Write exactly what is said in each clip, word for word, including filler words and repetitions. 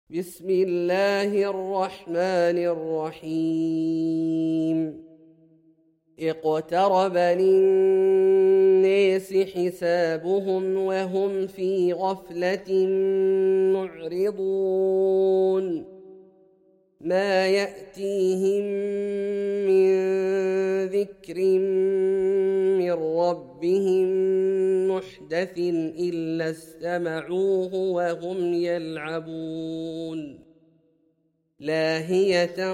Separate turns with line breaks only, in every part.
بسم الله الرحمن الرحيم اقترب للناس حسابهم وهم في غفلة معرضون ما يأتيهم من ذكر من ربهم محدث إلا استمعوه وهم يلعبون لاهية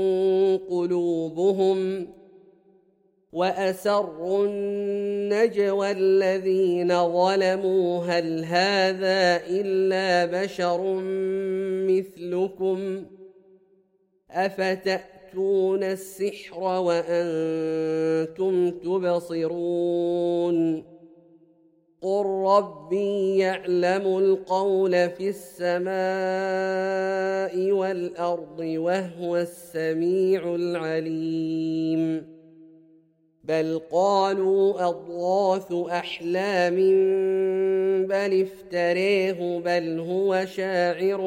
قلوبهم وأسروا النجوى الذين ظلموا هل هذا إلا بشر مثلكم أفتأتون السحر وأنتم تبصرون قل ربي يعلم القول في السماء والأرض وهو السميع العليم بل قالوا أضغاث أحلام بل افتريه بل هو شاعر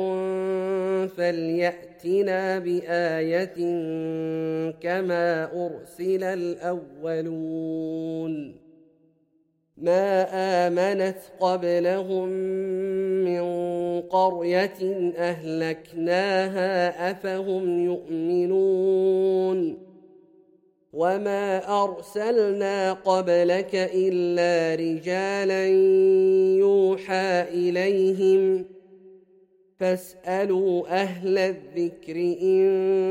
فليأتنا بآية كما أرسل الأولون ما آمنت قبلهم من قرية أهلكناها أفهم يؤمنون وما أرسلنا قبلك إلا رجالا يوحى إليهم فاسألوا أهل الذكر إن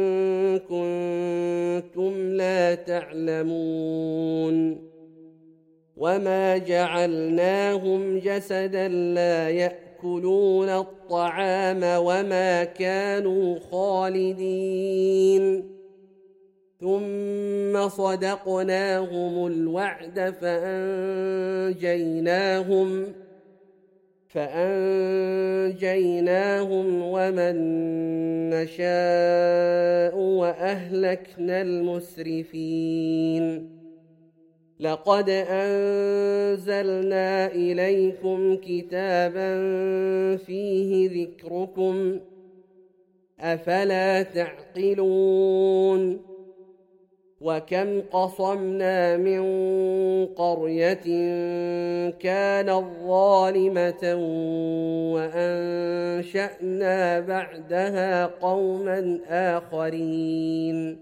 كنتم لا تعلمون وما جعلناهم جسدا لا يأكلون الطعام وما كانوا خالدين ثم صدقناهم الوعد فأنجيناهم فأنجيناهم ومن نشاء وأهلكنا المسرفين لقد أنزلنا إليكم كتابا فيه ذكركم أفلا تعقلون وكم قصمنا من قرية كانت ظالمة وأنشأنا بعدها قوما آخرين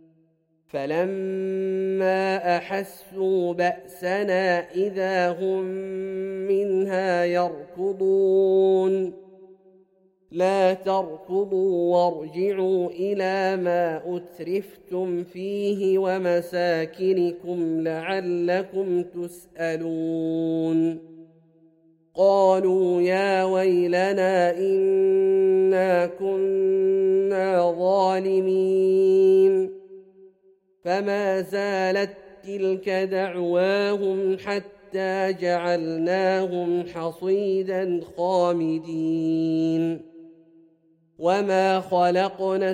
فلما أحسوا بأسنا إذا هم منها يركضون لا تركضوا وارجعوا إلى ما أترفتم فيه ومساكنكم لعلكم تسألون قالوا يا ويلنا إنا كنا ظالمين فما زالت تلك دعواهم حتى جعلناهم حصيدا خامدين وما خلقنا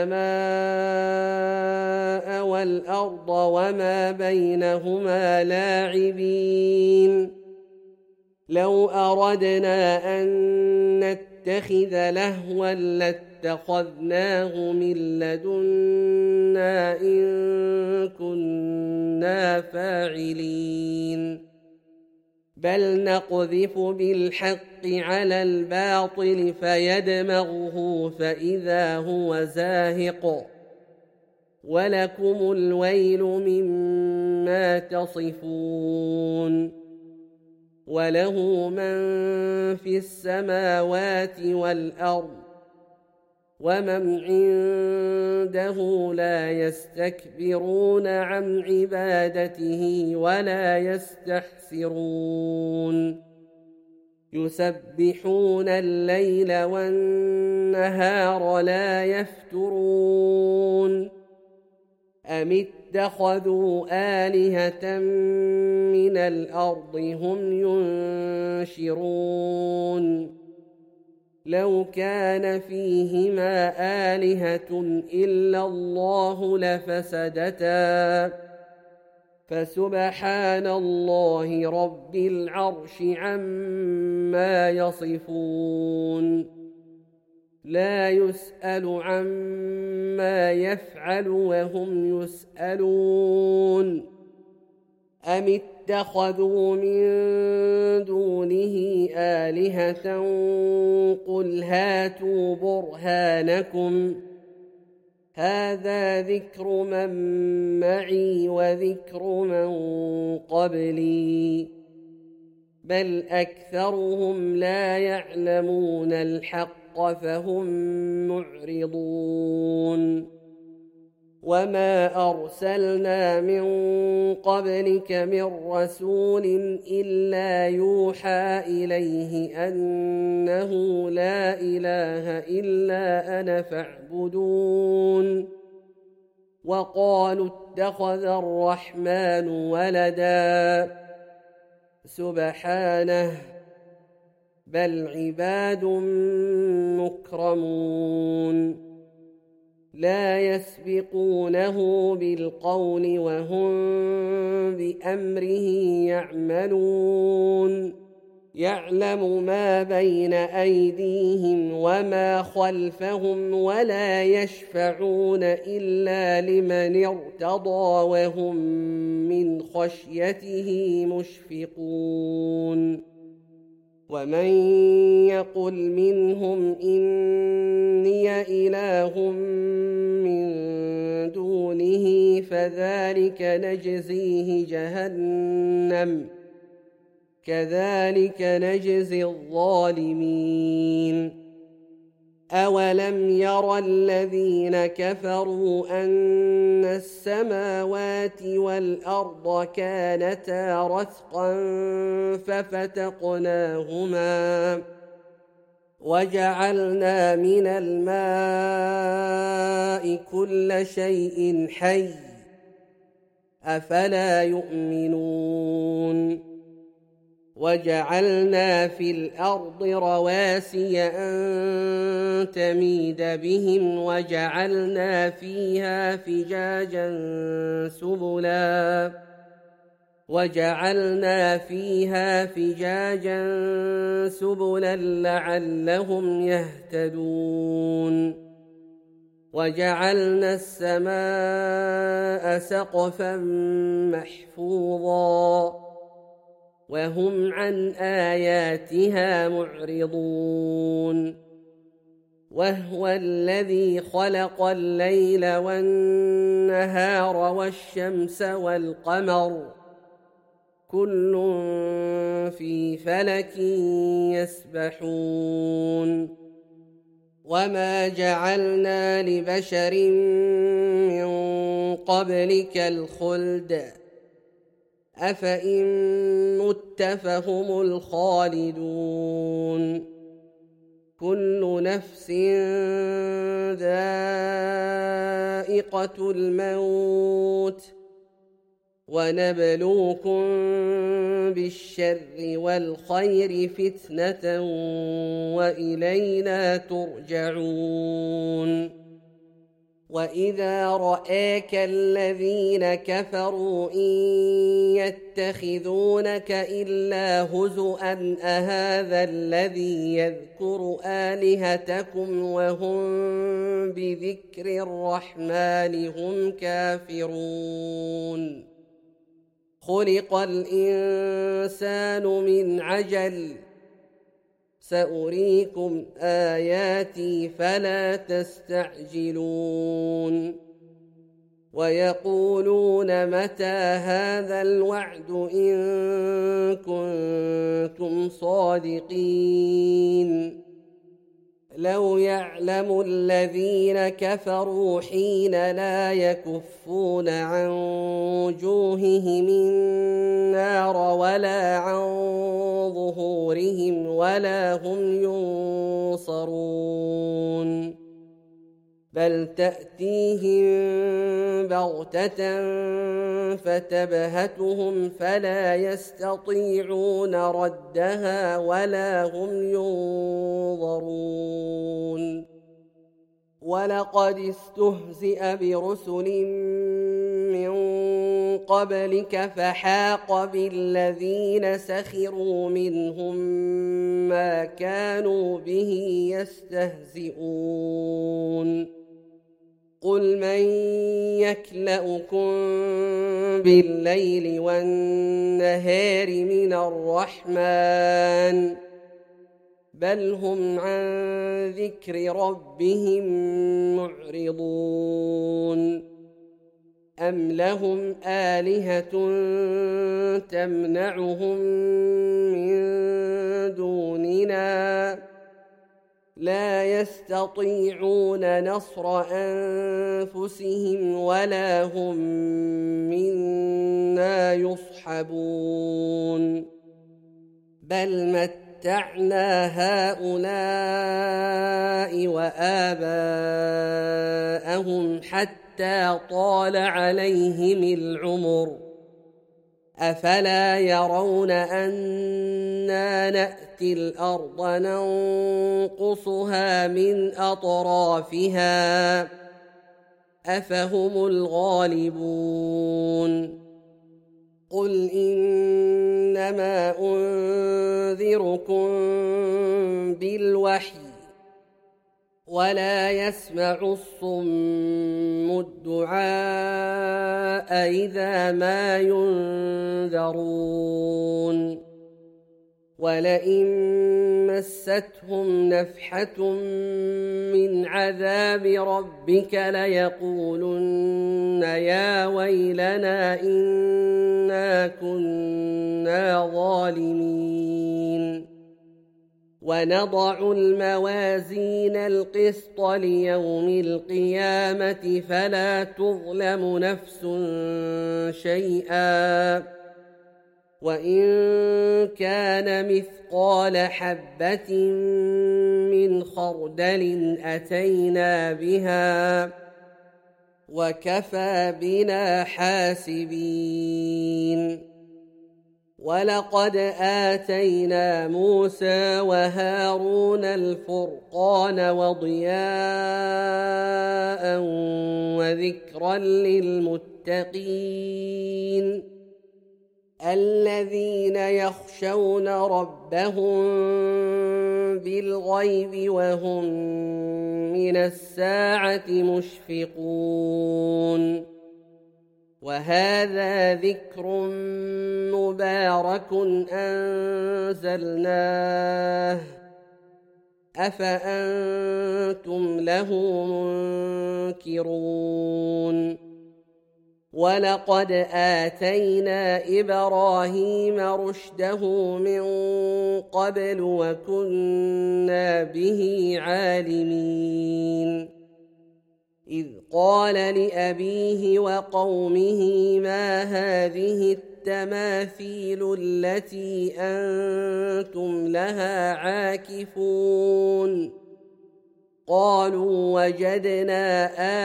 السماء والأرض وما بينهما لاعبين لو أردنا أن نتخذ لهوا لاتخذناه من لدنا إن كنا فاعلين بل نقذف بالحق على الباطل فيدمغه فإذا هو زاهق ولكم الويل مما تصفون وله من في السماوات والأرض ومن عنده لا يستكبرون عن عبادته ولا يستحسرون يسبحون الليل والنهار لا يفترون أم اتخذوا آلهة من الأرض هم ينشرون لو كان فيهما آلهة إلا الله لفسدتا فسبحان الله رب العرش عما يصفون لا يسأل عما يفعل وهم يسألون أم اتخذوا من دونه آلهة قل هاتوا برهانكم هذا ذكر من معي وذكر من قبلي بل أكثرهم لا يعلمون الحق فهم معرضون وما أرسلنا من قبلك من رسول إلا يوحى إليه أنه لا إله إلا أنا فاعبدون وقالوا اتخذ الرحمن ولدا سبحانه بل عباد مكرمون لا يسبقونه بالقول وهم بأمره يعملون يعلم ما بين أيديهم وما خلفهم ولا يشفعون إلا لمن ارتضى وهم من خشيته مشفقون ومن يقل منهم إني إله من دونه فذلك نجزيه جهنم كذلك نجزي الظالمين أولم ير الذين كفروا أن السماوات والأرض كانتا رتقا ففتقناهما وجعلنا من الماء كل شيء حي أفلا يؤمنون وجعلنا في الأرض رواسي أن تميد بهم وجعلنا فيها فجاجا سبلا وجعلنا فيها فجاجا سبلا لعلهم يهتدون وجعلنا السماء سقفا محفوظا وهم عن آياتها معرضون وهو الذي خلق الليل والنهار والشمس والقمر كل في فلك يسبحون وما جعلنا لبشر من قبلك الخلد أفإن مت فهم الخالدون كل نفس ذائقة الموت ونبلوكم بالشر والخير فتنة وإلينا ترجعون وإذا رآك الذين كفروا إن يتخذونك إلا هزؤا أهذا الذي يذكر آلهتكم وهم بذكر الرحمن هم كافرون خلق الإنسان من عجل سأريكم آياتي فلا تستعجلون ويقولون متى هذا الوعد إن كنتم صادقين لو يعلم الذين كفروا حين لا يكفون عن وجوههم النار ولا عن ظهورهم ولا هم ينصرون بل تأتيهم بغتة فتبهتهم فلا يستطيعون ردها ولا هم ينظرون ولقد استهزئ برسل من قبلك فحاق بالذين سخروا منهم ما كانوا به يستهزئون قل من يكلؤكم بالليل والنهار من الرحمن بل هم عن ذكر ربهم معرضون أم لهم آلهة تمنعهم من دوننا لا يستطيعون نصر أنفسهم ولا هم منا يصحبون بل متعنا هؤلاء وآباءهم حتى طال عليهم العمر أفلا يرون أنا نأتي الأرض ننقصها من أطرافها أفهم الغالبون قل إنما أنذركم بالوحي ولا يسمع الصم الدعاء إذا ما ينذرون ولئن مستهم نفحة من عذاب ربك ليقولن يا ويلنا إنا كنا ظالمين ونضع الموازين القسط ليوم القيامة فلا تظلم نفس شيئا وإن كان مثقال حبة من خردل أتينا بها وكفى بنا حاسبين ولقد آتينا موسى وهارون الفرقان وضياء وذكرا للمتقين الذين يخشون ربهم بالغيب وهم من الساعة مشفقون وهذا ذكر مبارك أنزلناه أفأنتم له منكرون ولقد آتينا إبراهيم رشده من قبل وكنا به عالمين إذ قال لأبيه وقومه ما هذه التماثيل التي أنتم لها عاكفون قالوا وجدنا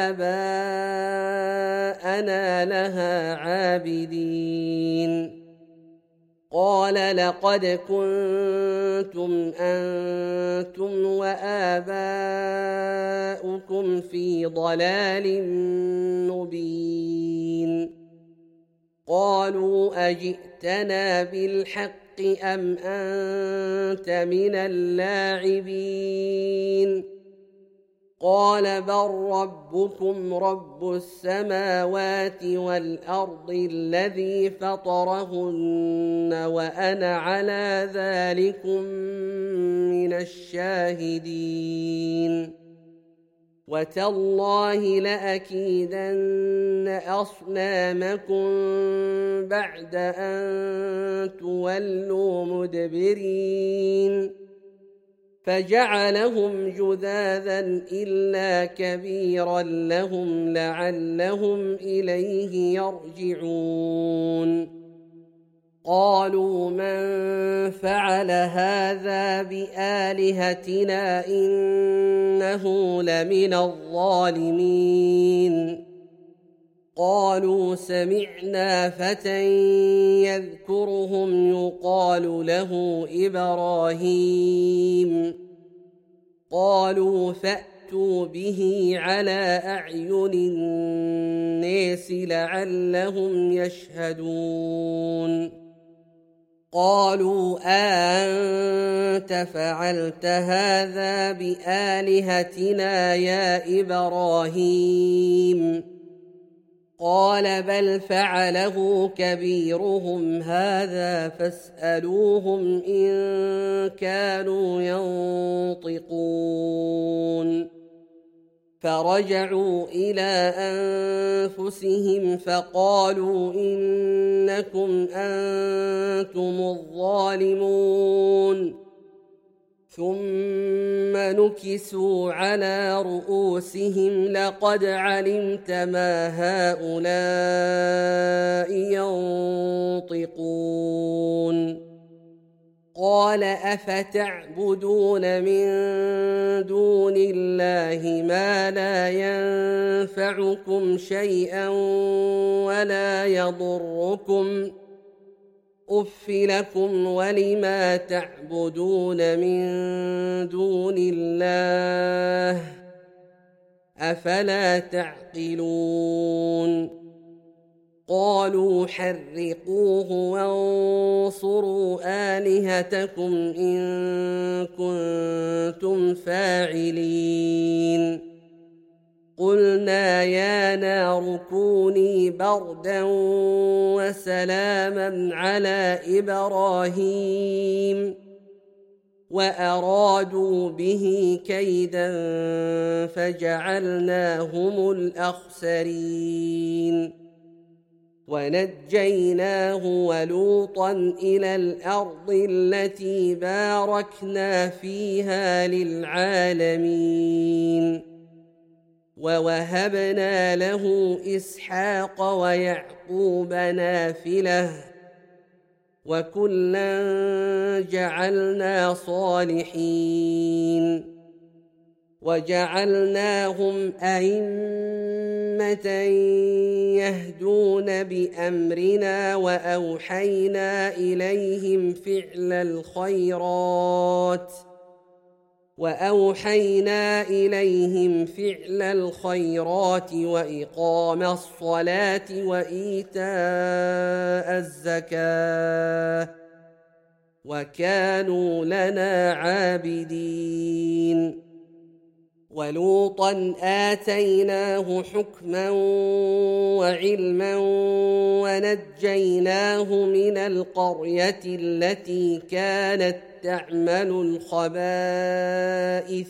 آباءنا لها عابدين قال لقد كنتم أنتم وآباؤكم في ضلال مبين قالوا أجئتنا بالحق أم أنت من اللاعبين قال بل ربكم رب السماوات والأرض الذي فطرهن وأنا على ذلكم من الشاهدين وتالله لأكيدن أصنامكم بعد أن تولوا مدبرين فجعلهم جذاذا إلا كبيرا لهم لعلهم إليه يرجعون قالوا من فعل هذا بآلهتنا إنه لمن الظالمين قالوا سمعنا فتى يذكرهم يقال له إبراهيم قالوا فأتوا فأتوا به على أعين الناس لعلهم يشهدون قالوا أأنت فعلت هذا بآلهتنا يا إبراهيم قال بل فعله كبيرهم هذا فاسألوهم إن كانوا ينطقون فرجعوا إلى أنفسهم فقالوا إنكم أنتم الظالمون ثم نكسوا على رؤوسهم لقد علمت ما هؤلاء ينطقون قال أفتعبدون من دون الله ما لا ينفعكم شيئا ولا يضركم أف لكم ولما تعبدون من دون الله أفلا تعقلون قالوا حرقوه وانصروا آلهتكم إن كنتم فاعلين قلنا يا نار كوني بردا وسلاما على إبراهيم وأرادوا به كيدا فجعلناهم الأخسرين ونجيناه ولوطا إلى الأرض التي باركنا فيها للعالمين ووهبنا له إسحاق ويعقوب نافلة وكلا جعلنا صالحين وجعلناهم أئمة يهدون بأمرنا وأوحينا إليهم فعل الخيرات وأوحينا إليهم فعل الخيرات وإقام الصلاة وإيتاء الزكاة وكانوا لنا عابدين ولوطا آتيناه حكما وعلما ونجيناه من القرية التي كانت تعمل الخبائث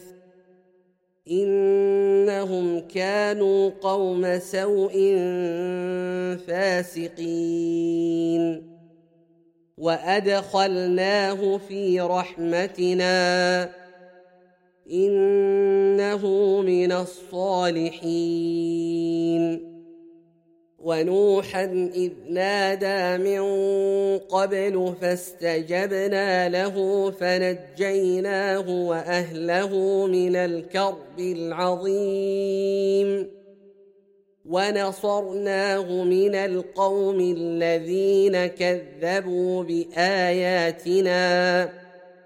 إنهم كانوا قوم سوء فاسقين وأدخلناه في رحمتنا إنه من الصالحين ونوحا إذ نادى من قبل فاستجبنا له فنجيناه وأهله من الكرب العظيم ونصرناه من القوم الذين كذبوا بآياتنا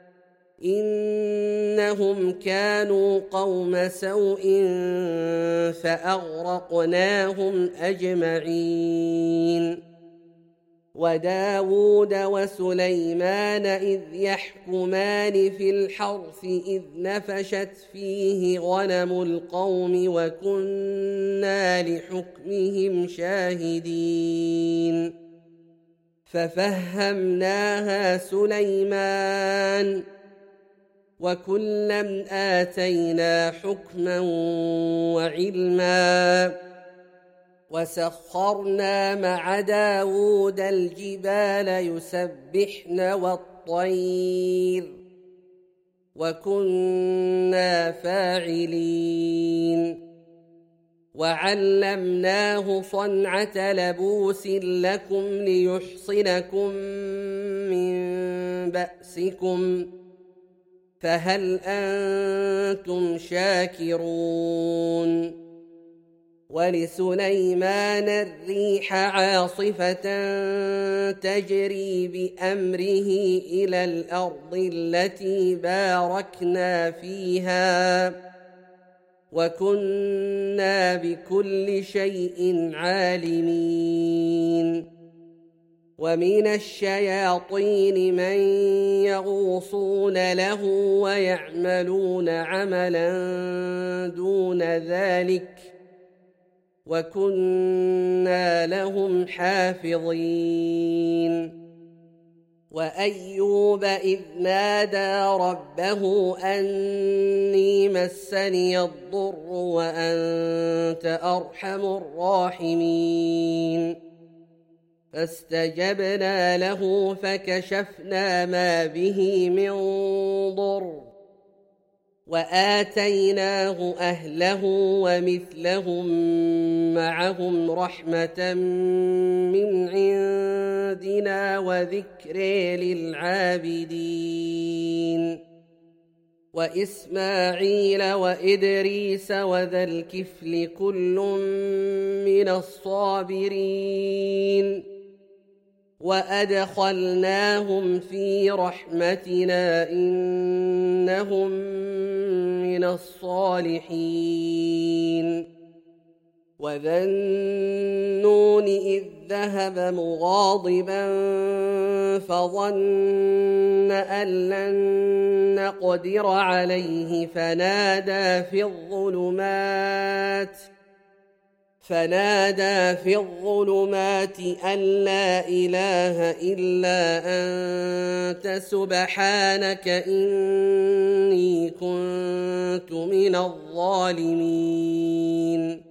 إنهم كانوا قوم سوء فأغرقناهم أجمعين وداود وسليمان إذ يحكمان في الحرث إذ نفشت فيه غنم القوم وكنا لحكمهم شاهدين ففهمناها سليمان وكلا آتينا حكما وعلما وسخرنا مع داود الجبال يسبحن والطير وكنا فاعلين وعلمناه صنعة لبوس لكم ليحصنكم من بأسكم فهل أنتم شاكرون ولسليمان الريح عاصفة تجري بأمره إلى الأرض التي باركنا فيها وكنا بكل شيء عالمين ومن الشياطين من يغوصون له ويعملون عملا دون ذلك وكنا لهم حافظين وأيوب إذ نادى ربه أني مسني الضر وأنت أرحم الراحمين فاستجبنا له فكشفنا ما به من ضر وآتيناه أهله ومثلهم معهم رحمة من عندنا وذكر للعابدين وإسماعيل وإدريس وذا الكفل كل من الصابرين وأدخلناهم في رحمتنا إنهم من الصالحين وذا النون إذ ذهب مغاضبا فظن أن لن نقدر عليه فنادى في الظلمات فنادى في الظلمات أن لا إله إلا أنت سبحانك إني كنت من الظالمين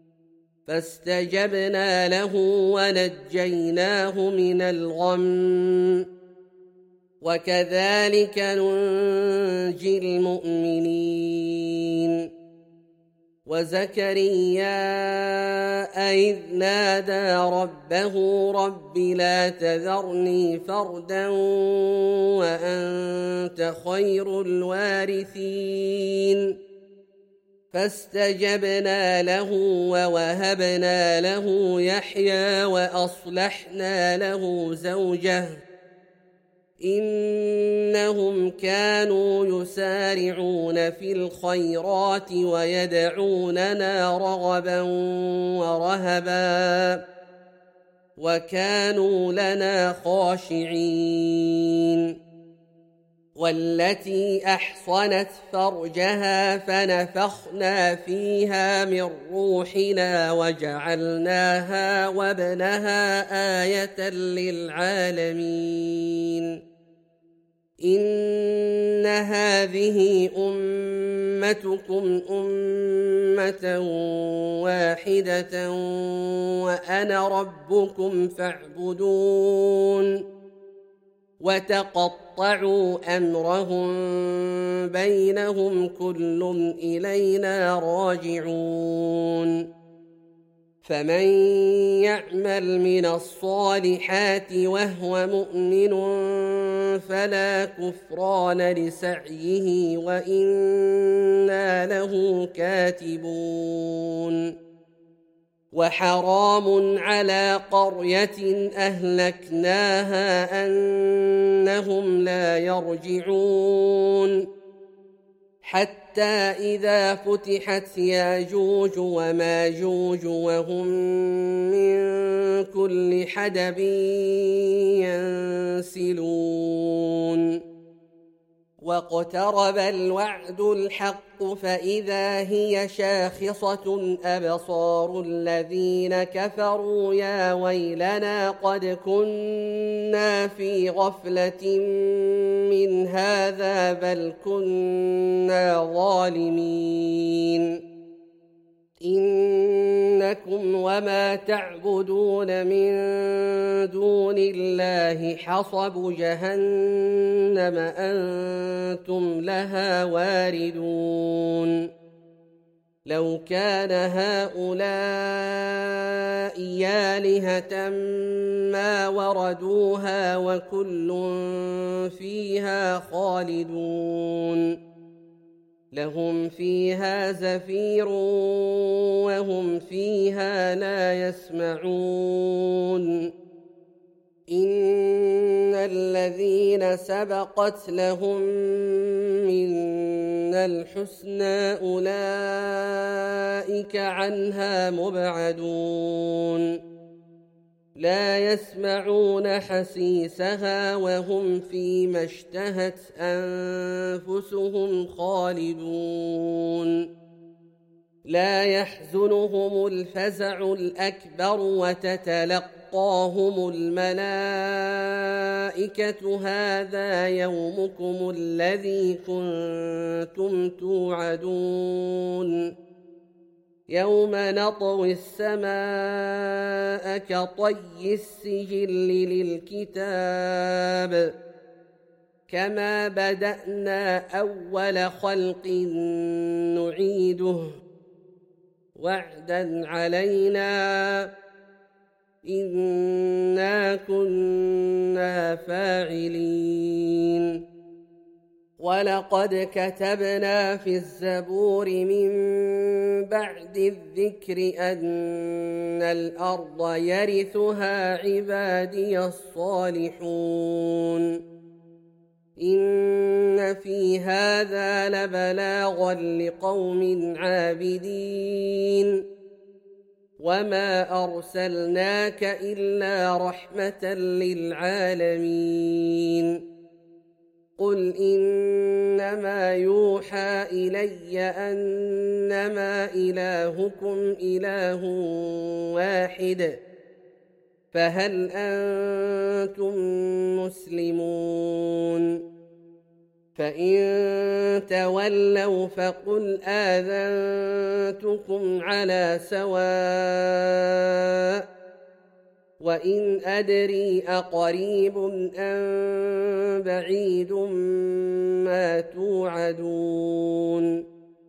فاستجبنا له ونجيناه من الغم وكذلك ننجي المؤمنين وزكريا إذ نادى ربه رب لا تذرني فردا وأنت خير الوارثين فاستجبنا له ووهبنا له يحيى وأصلحنا له زوجه إنهم كانوا يسارعون في الخيرات ويدعوننا رغبا ورهبا وكانوا لنا خاشعين والتي أحصنت فرجها فنفخنا فيها من روحنا وجعلناها وابنها آية للعالمين إن هذه أمتكم أمة واحدة وأنا ربكم فاعبدون وتقطعوا أمرهم بينهم كل إلينا راجعون فمن يعمل من الصالحات وهو مؤمن فلا كفران لسعيه وإنا له كاتبون وحرام على قرية أهلكناها أنهم لا يرجعون حتى إذا فتحت ياجوج وماجوج وهم من كل حدب ينسلون واقترب الوعد الحق فإذا هي شاخصة أبصار الذين كفروا يا ويلنا قد كنا في غفلة من هذا بل كنا ظالمين إنكم وما تعبدون من دون الله حصب جهنم أنتم لها واردون لو كان هؤلاء آلهة ما وردوها وكل فيها خالدون لهم فيها زفير وهم فيها لا يسمعون إن الذين سبقت لهم منا الحسنى أولئك أولئك عنها مبعدون لا يسمعون حسيسها وهم فيما اشتهت أنفسهم خالدون لا يحزنهم الفزع الأكبر وتتلقاهم الملائكة هذا يومكم الذي كنتم توعدون يوم نطوي السماء كطي السجل للكتاب كما بدأنا أول خلق نعيده وعدا علينا إنا كنا فاعلين ولقد كتبنا في الزبور من بعد الذكر أن الأرض يرثها عبادي الصالحون إن في هذا لبلاغا لقوم عابدين وما أرسلناك إلا رحمة للعالمين قل إنما يوحى إلي أنما إلهكم إله واحد فهل أنتم مسلمون فإن تولوا فقل آذنتكم على سواء وإن أدري أقريب أم بعيد ما توعدون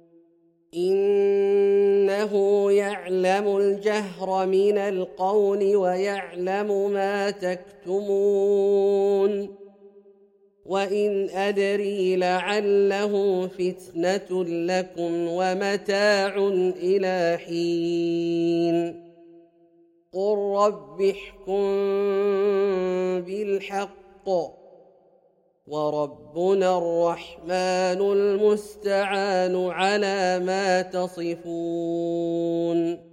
إنه يعلم الجهر من القول ويعلم ما تكتمون وإن أدري لعله فتنة لكم ومتاع إلى حين قل رب احكم بالحق وربنا الرحمن المستعان على ما تصفون